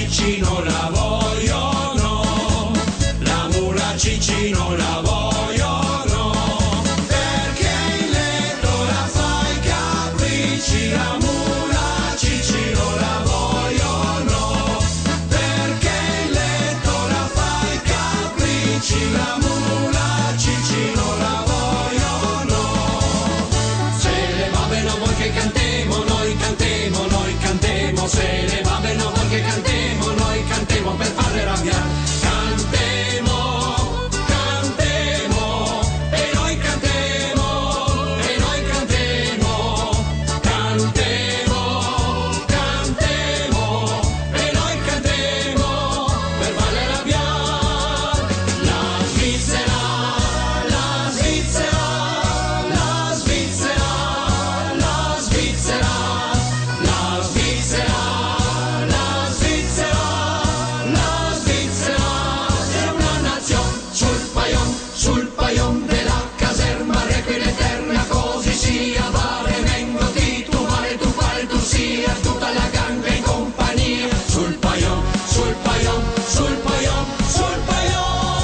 Cicci non la vogliono, la mula Cicci non la vogliono, perché in letto la fa i capricci, la mula Cicci non la vogliono, perché in letto la fa i capricci, la mula Cicci non la vogliono. Se le va bene a voi che cantemo, noi cantemo, noi cantemo, se le va bene a voi che cantemo, noi cantemo per farle arrabbiare. Cantemo, cantemo, e noi cantemo, e noi cantemo, cantemo, cantemo, e noi cantemo per farle arrabbiare. La Svizzera, la Svizzera, la Svizzera, la Svizzera, la Svizzera, la Svizzera, la Svizzera è una nazione sul paion della caserma, requiem eterna, così sia, vale vengo titubare, tu pare tu sia, tutta la ganga in compagnia, sul paion, sul paion, sul paion, sul paion.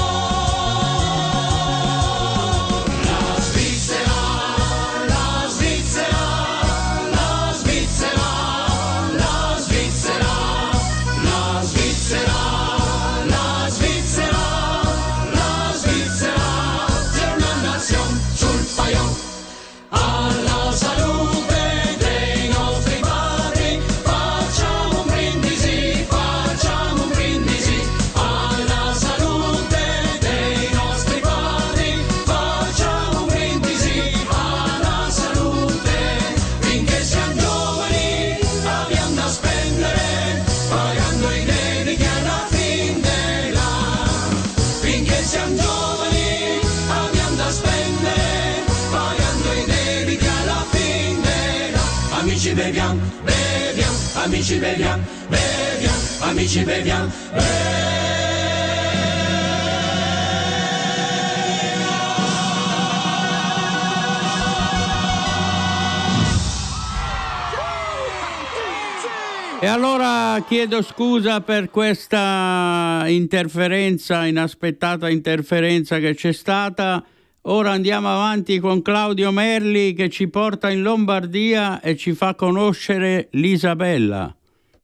La Svizzera, la Svizzera, la Svizzera, la Svizzera, la Svizzera, la Svizzera, la Svizzera è una nazione sul paion. Alla salute dei nostri padri facciamo un brindisi, facciamo un brindisi. Alla salute dei nostri padri facciamo un brindisi, alla salute. Finché siamo giovani abbiamo da spendere, pagando i debiti alla fin della. Finché siamo giovani abbiamo da spendere, pagando i debiti alla fin della. Amici beviamo, beviamo, amici beviamo, beviamo, amici beviamo, E allora chiedo scusa per questa interferenza, inaspettata interferenza che c'è stata. Ora andiamo avanti con Claudio Merli che ci porta in Lombardia e ci fa conoscere l'Isabella.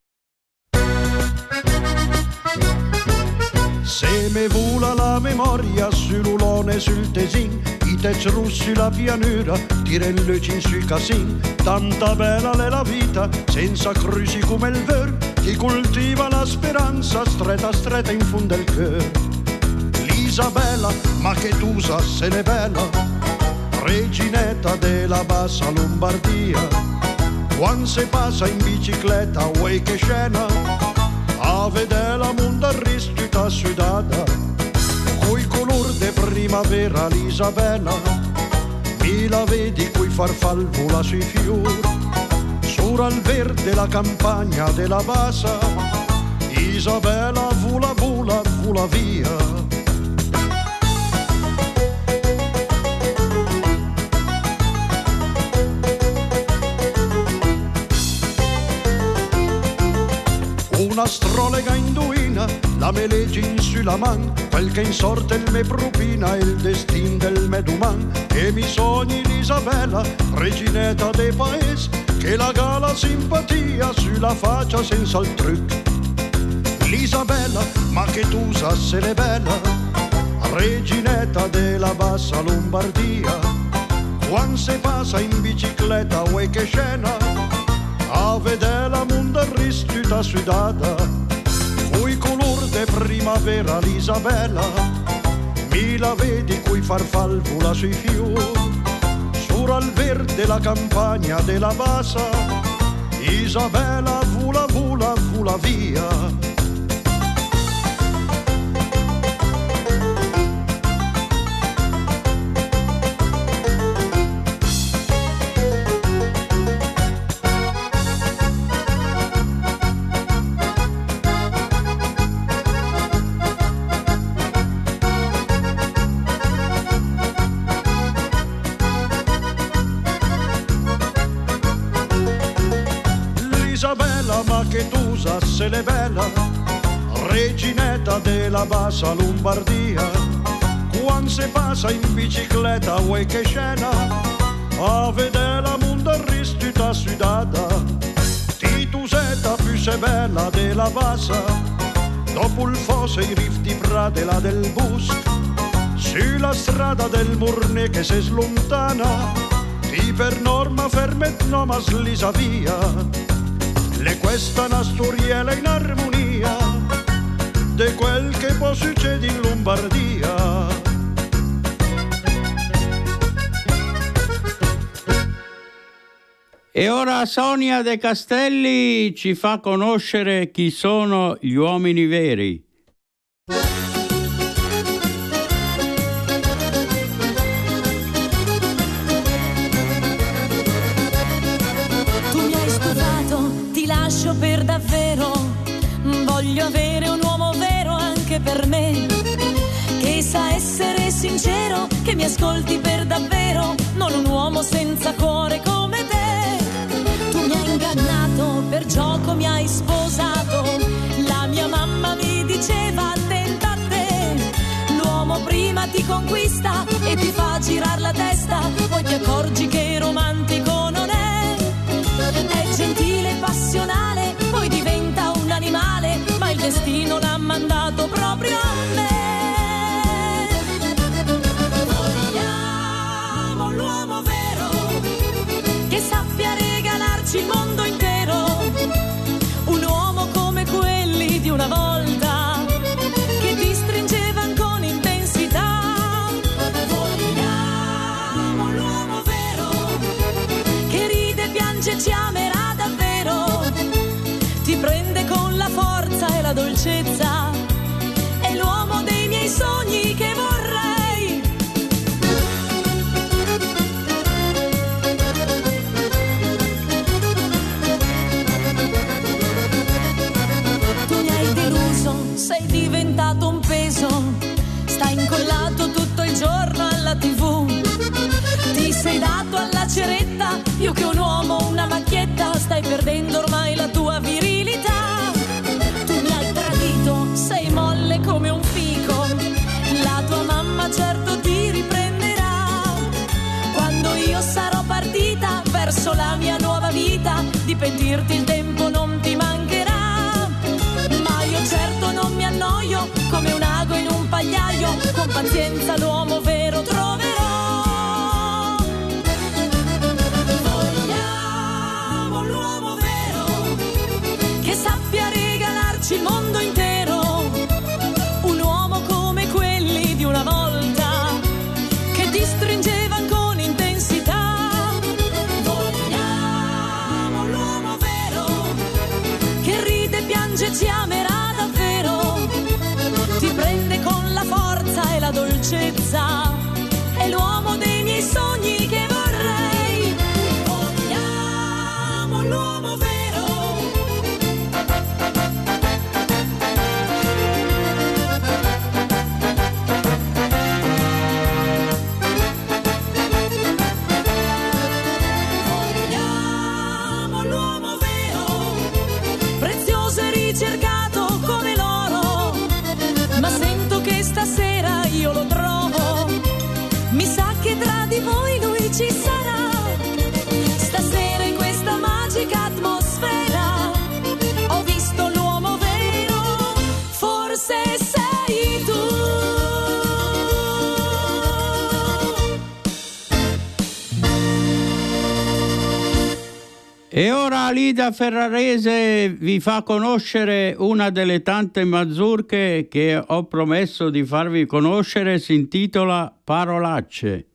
Se me vola la memoria sull'ulone sul tesin, i tec russi la pianura, tiren le cin sui casin, tanta bella è la vita, senza cruci come il ver, chi coltiva la speranza, stretta stretta in fondo al cœur. L'Isabella, ma che tu sa se n'è bella, reginetta della bassa Lombardia, quando si passa in bicicletta, uè che scena, a vedere la mondo tutta sudata, coi color de primavera l'Isabella, mi la vedi coi farfal vola sui fiori, sopra al verde la campagna della bassa, Isabella vola, vola, vola via. Una strolega induina, la me leggi sulla man, quel che in sorte il me propina il destin del meduman. E mi sogni l'Isabella, reginetta dei paesi, che la gala simpatia sulla faccia senza il truc. L'Isabella, ma che tu sa se l'è bella, reginetta della bassa Lombardia, quando si passa in bicicletta, uè che scena, a vedere la mondo tutta sudata, coi color de primavera l'Isabella, mi la vedi coi farfal vola sui fiori, sopra al verde la campagna della bassa, Isabella vola, vola, vola via. essere bella, reginetta della bassa Lombardia. Quando si passa in bicicletta, vuoi che scena, a vedere la mondo ristita sudata. Titusetta più se bella della bassa, dopo il fosse i rifti pratela del bus, sulla strada del Murne che si slontana, ti per norma fermet no ma slisa via. Le questa una storiella in armonia di quel che può succedere in Lombardia. E ora Sonia De Castelli ci fa conoscere chi sono gli uomini veri. Tu mi hai stufato, ti lascio per davvero. Voglio avere un uomo vero anche per me, che sa essere sincero, che mi ascolti per davvero, non un uomo senza cuore come te. Mi hai ingannato, per gioco mi hai sposato. La mia mamma mi diceva attenta a te. L'uomo prima ti conquista e ti fa girar la testa, poi ti accorgi che romantico non è. È gentile e passionale, poi diventa un animale, ma il destino l'ha mandato proprio a me. Vogliamo l'uomo vero, che sappia il mondo intero, un uomo come quelli di una volta, che ti stringevano con intensità. Vogliamo l'uomo vero, che ride, piange, ci amerà davvero, ti prende con la forza e la dolcezza, è l'uomo dei miei sogni che vorrei. Sei diventato un peso, stai incollato tutto il giorno alla TV. Ti sei dato alla ceretta, più che un uomo una macchietta, stai perdendo ormai la tua virilità. Tu mi hai tradito, sei molle come un fico, la tua mamma certo ti riprenderà. Quando io sarò partita verso la mia nuova vita, di pentirti il tempo non ti mancherà. Certo non mi annoio come un ago in un pagliaio, con pazienza l'uomo vero troverò. Vogliamo l'uomo vero, che sappia regalarci il mondo intero, un uomo come quelli di una volta, che ti stringevano con intensità. Vogliamo l'uomo vero, che ride, piange, ci amerà, ti prende con la forza e la dolcezza, è l'uomo dei miei sogni che vorrei. Vogliamo l'uomo vero. Vogliamo l'uomo vero, prezioso e ricercato come l'oro, ma sento che stasera io lo trovo, mi sa che tra di voi lui ci sarà, stasera in questa magica atmosfera, ho visto l'uomo vero, forse sei tu. E ora Lida Ferrarese vi fa conoscere una delle tante mazurche che ho promesso di farvi conoscere, si intitola Parolacce.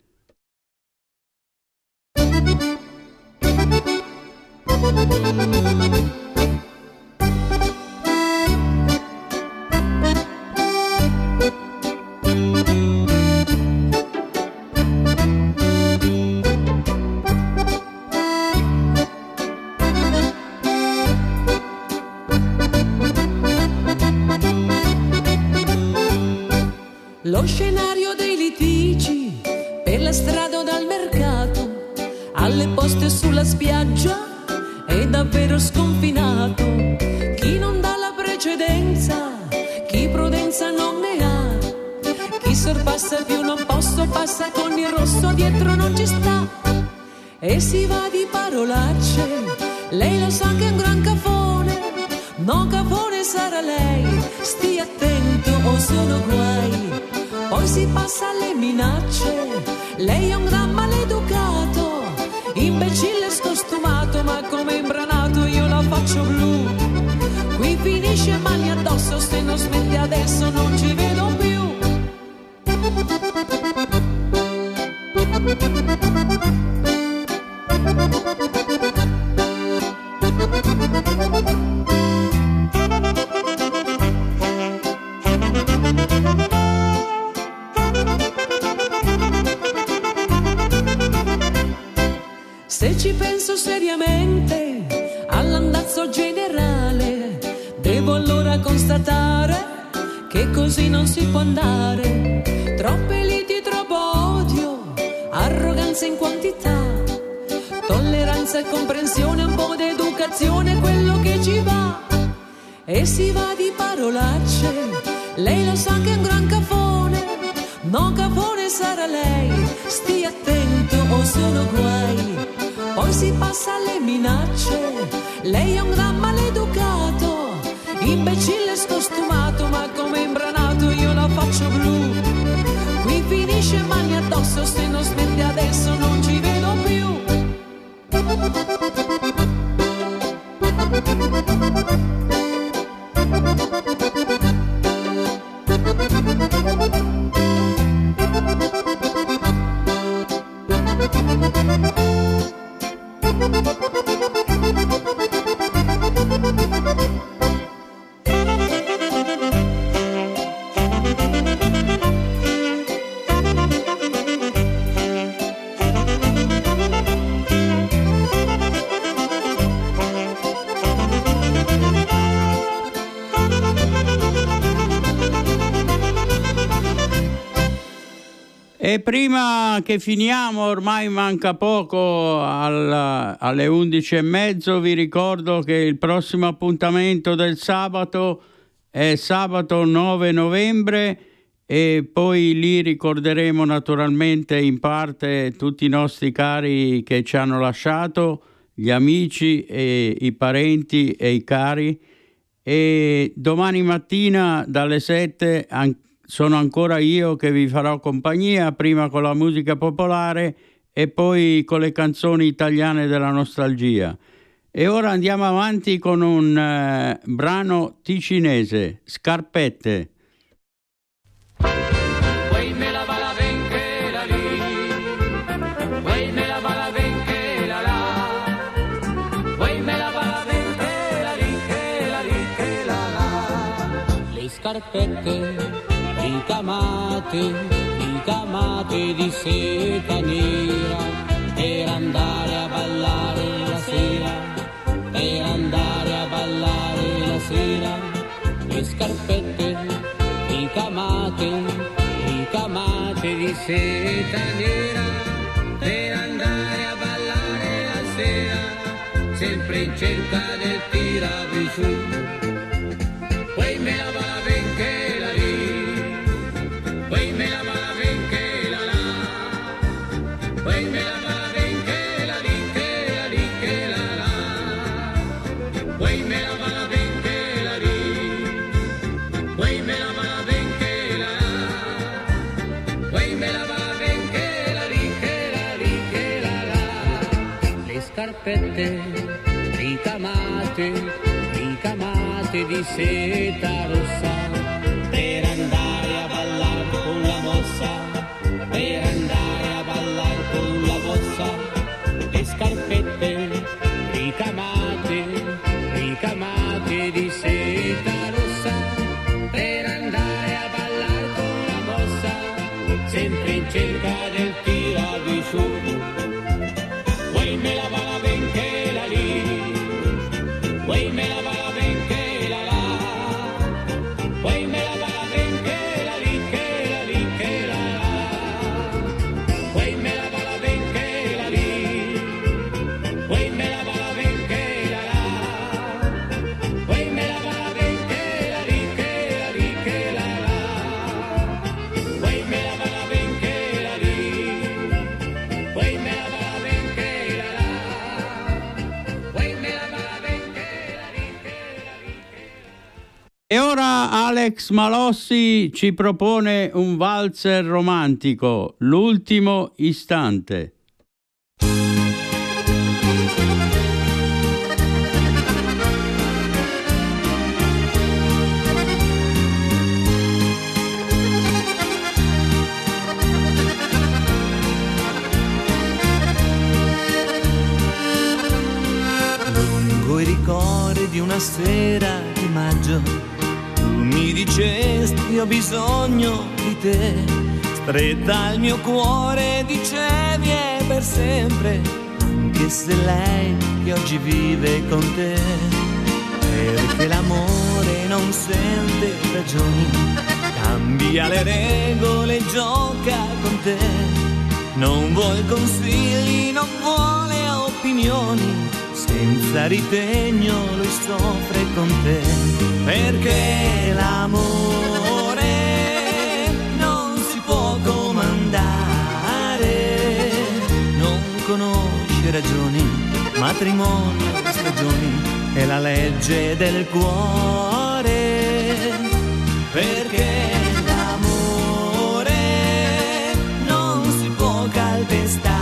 Lo scenario dei litigi per la strada o dal mercato, alle poste sulla spiaggia è davvero sconfinato. Chi non dà la sorpassa più, non posso, passa con il rosso, dietro non ci sta. E si va di parolacce, lei lo sa che è un gran cafone, no cafone sarà lei, stia attento o sono guai. Poi si passa alle minacce, lei è un gran maleducato, imbecille scostumato, ma come imbranato io la faccio blu. Qui finisce mani addosso, se non smetti adesso non ci vedo più. Se ci penso seriamente all'andazzo generale, devo allora constatare che così non si può andare. Troppe liti, troppo odio, arroganza in quantità, tolleranza e comprensione, un po' d'educazione, quello che ci va. E si va di parolacce, lei lo sa che è un gran cafone, no cafone sarà lei, stia attento o sono guai. Poi si passa alle minacce, lei è un gran maleducato, imbecille scostumato, ma come imbranato io la faccio blu. Qui finisce mani addosso, se non smetti adesso non ci vedo più. E prima che finiamo, ormai manca poco alle 11:30, vi ricordo che il prossimo appuntamento del sabato è sabato 9 novembre e poi lì ricorderemo naturalmente in parte tutti i nostri cari che ci hanno lasciato, gli amici e i parenti e i cari. E domani mattina dalle 7 sono ancora io che vi farò compagnia, prima con la musica popolare e poi con le canzoni italiane della nostalgia. E ora andiamo avanti con un brano ticinese, Scarpette. Le scarpette ricamate di seta nera per andare a ballare la sera, per andare a ballare la sera. Le scarpette ricamate di seta nera per andare a ballare la sera, sempre in cerca del tiravisù. Poi me la va la benchela lì, poi me la va la benchela là, poi me la va la benchela lì, che la là, poi me la va la benchela lì, poi me la va la benchela là, poi me la va la benchela lì, che la là. Le scarpette ricamate di seta rossa per andare a ballare con la mossa, per andare a ballare con la mossa. Le scarpette ricamate di seta rossa per andare a ballare con la mossa, sempre in cerca del tiravisù. Poi me la va la benchela lì, poi me la va la benchela là, E ora Alex Malossi ci propone un valzer romantico, L'ultimo istante. Lungo i ricordi di una sera di maggio, mi dicesti ho bisogno di te, stretta al mio cuore dicevi è per sempre, anche se lei che oggi vive con te, perché l'amore non sente ragioni, cambia le regole, gioca con te, non vuole consigli, non vuole opinioni, senza ritegno lui soffre con te, perché l'amore non si può comandare, non conosce ragioni, matrimonio, stagioni, è la legge del cuore, perché l'amore non si può calpestare,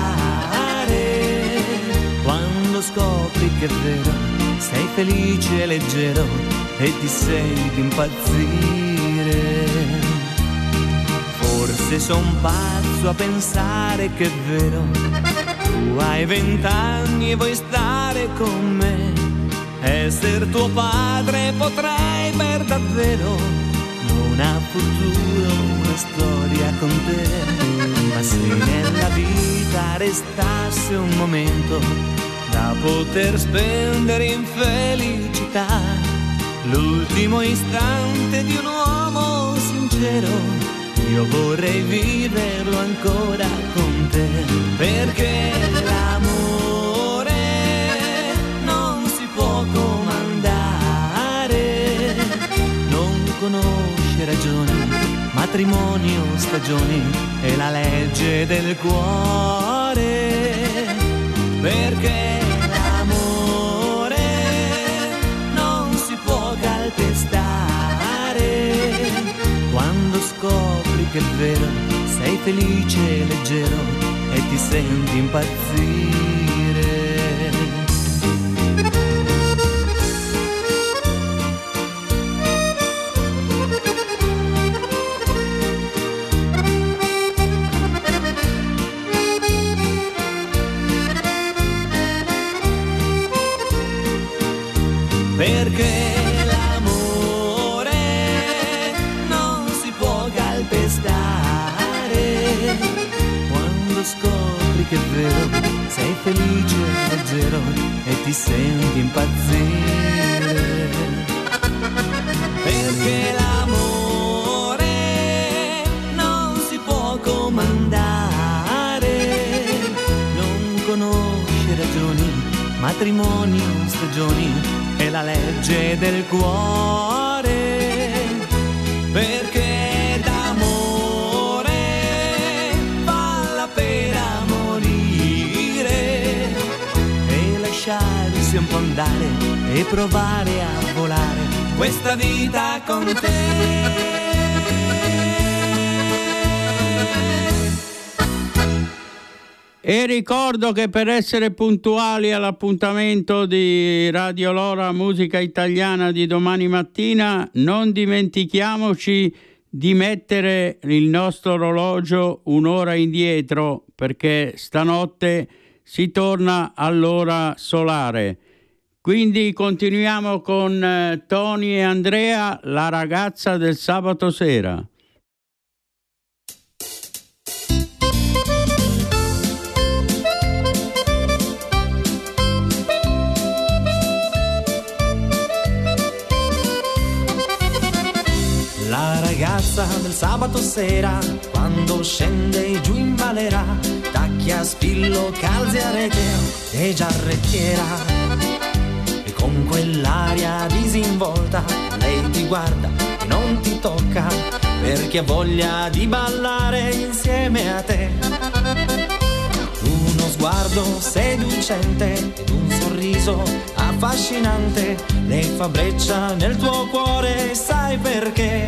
quando scopri che è vero, sei felice e leggero e ti senti impazzire. Forse son pazzo a pensare che è vero, tu hai 20 anni e vuoi stare con me, esser tuo padre potrei per davvero, non ha futuro una storia con te, ma se nella vita restasse un momento da poter spendere in felicità, l'ultimo istante di un uomo sincero, io vorrei viverlo ancora con te, perché l'amore non si può comandare, non conosce ragioni, matrimonio, stagioni, è la legge del cuore, perché l'amore non si può calpestare, quando scopri che è vero, sei felice e leggero e ti senti impazzire. Perché l'amore non si può calpestare, quando scopri che è vero, sei felice e leggero e ti senti impazzire. Perché l'amore non si può comandare, non conosce ragioni, matrimonio, stagioni, è la legge del cuore, perché d'amore vale la pena morire e lasciarsi un po' andare e provare a volare questa vita con te. E ricordo che per essere puntuali all'appuntamento di Radio Lora Musica Italiana di domani mattina, non dimentichiamoci di mettere il nostro orologio un'ora indietro, perché stanotte si torna all'ora solare. Quindi continuiamo con Tony e Andrea, La ragazza del sabato sera. La ragazza del sabato sera, quando scende giù in valera, tacchi a spillo, calzi a rete e giarrettiera. E con quell'aria disinvolta lei ti guarda e non ti tocca, perché ha voglia di ballare insieme a te. Uno sguardo seducente ed un sorriso affascinante le fa breccia nel tuo cuore, sai perché.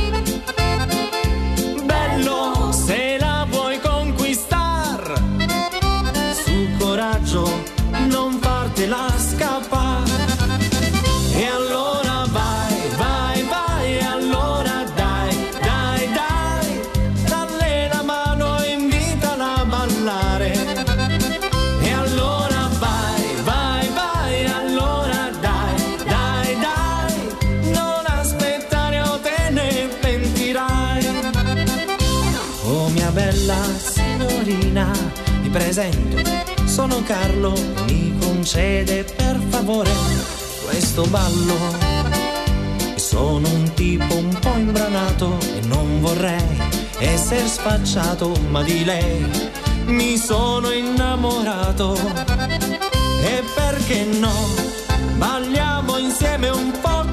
Bello se la vuoi conquistar, su coraggio non fartela scappare. E allora vai, vai, vai, allora dai, dai, dai, dalle la mano e invitala a ballare. E allora vai, vai, vai, allora dai, dai, dai, non aspettare o te ne pentirai. Oh mia bella signorina, mi presento, sono Carlo, mi concede per favore questo ballo. Sono un tipo un po' imbranato e non vorrei essere sfacciato, ma di lei mi sono innamorato. E perché no, balliamo insieme un po',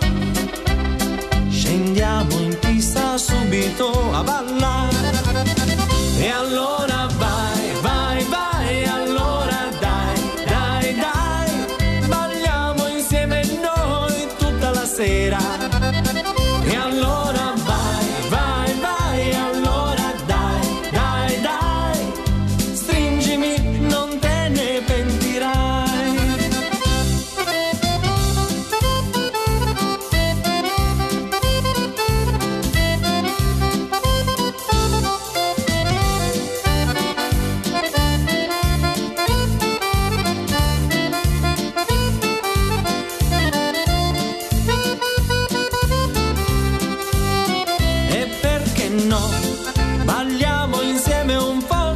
scendiamo in pista subito a ballare. E allora vai, vai, vai, allora dai, dai, dai, balliamo insieme noi tutta la sera. E allora vai, vai, vai, allora dai, dai, dai, stringimi, non te ne pentirai. E perché no, balliamo insieme un po',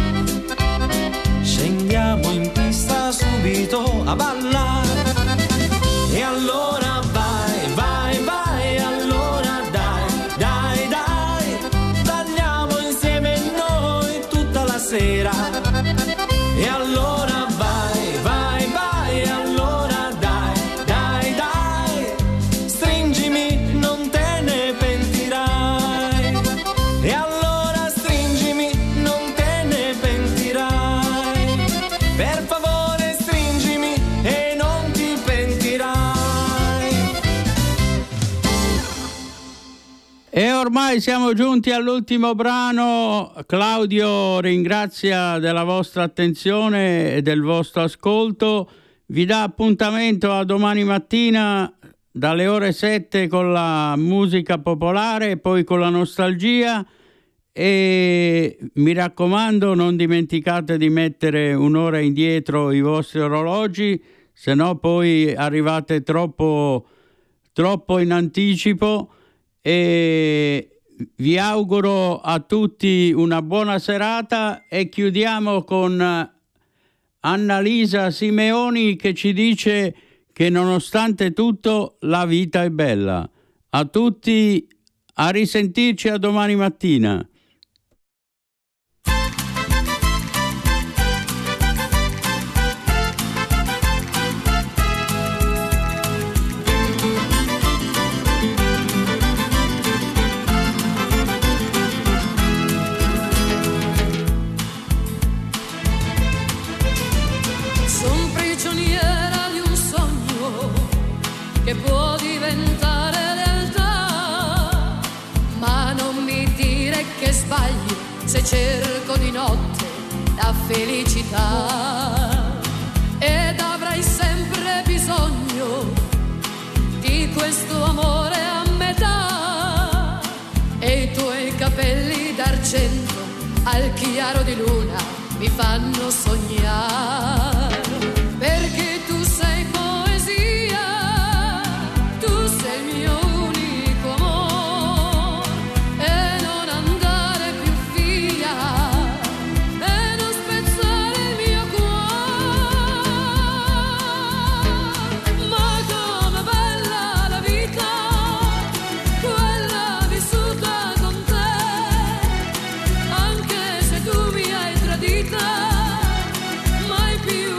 scendiamo in pista subito a ballare. E allora vai, vai, vai, allora dai, dai, dai, balliamo insieme noi tutta la sera. E allora vai, vai, vai, allora dai, dai, dai, stringimi, non te ne pentirai. E allora stringimi, non te ne pentirai. Per favore stringimi e non ti pentirai. E ormai siamo giunti all'ultimo brano. Claudio ringrazia della vostra attenzione e del vostro ascolto. Vi dà appuntamento a domani mattina dalle ore 7 con la musica popolare e poi con la nostalgia. E mi raccomando, non dimenticate di mettere un'ora indietro i vostri orologi, se no poi arrivate troppo in anticipo. E vi auguro a tutti una buona serata e chiudiamo con Annalisa Simeoni che ci dice che nonostante tutto la vita è bella. A tutti, a risentirci a domani mattina. Son prigioniera di un sogno che può diventare realtà, ma non mi dire che sbaglio se cerco di notte la felicità. Ed avrai sempre bisogno di questo amore a metà, e i tuoi capelli d'argento al chiaro di luna mi fanno sognare. Perché tu sei poesia, tu sei il mio unico amore, e non andare più via, e non spezzare il mio cuore. Ma com'è bella la vita, quella vissuta con te, anche se tu mi hai tradita, mai più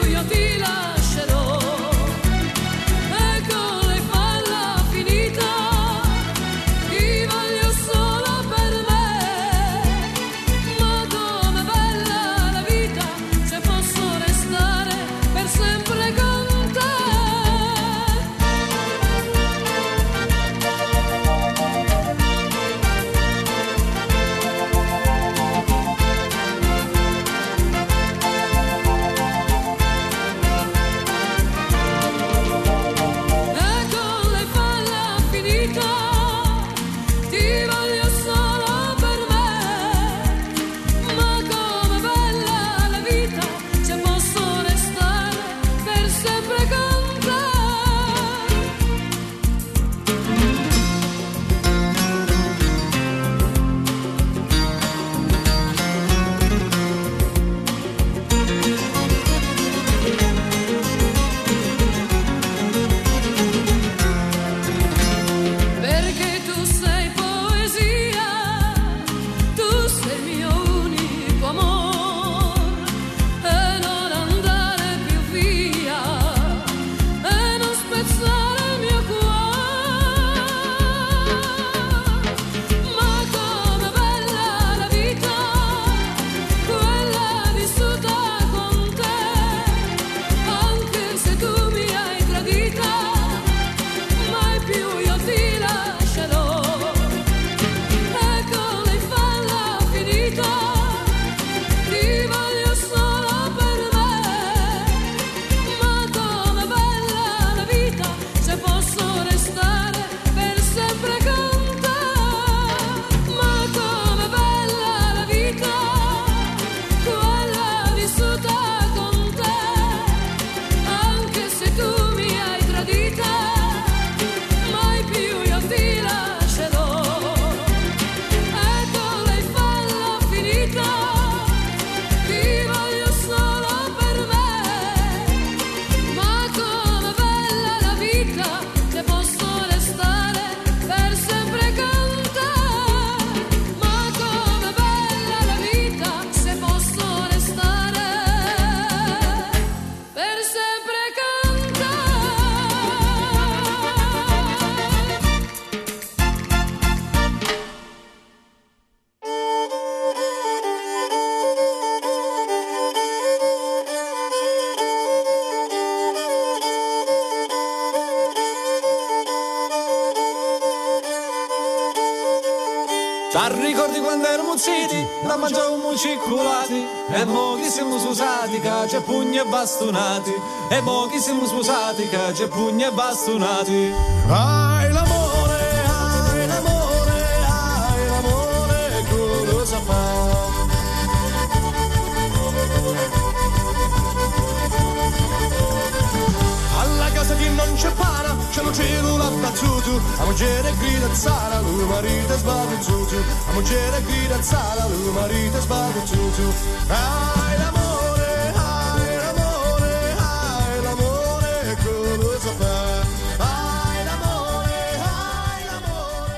Ricordi quando eravamo ziti, la mangiavamo cicolati, e mo che siamo sposati, che c'è pugni e bastonati, e mo che siamo sposati, che c'è pugni e bastonati. Hai l'amore, cosa fa? Alla casa che non c'è pana, c'è lo cielo l'ha battuto, a moglie grida zara, lui marito è sbattuto, a moglie grida zara, lui marito è sbattuto. Hai l'amore.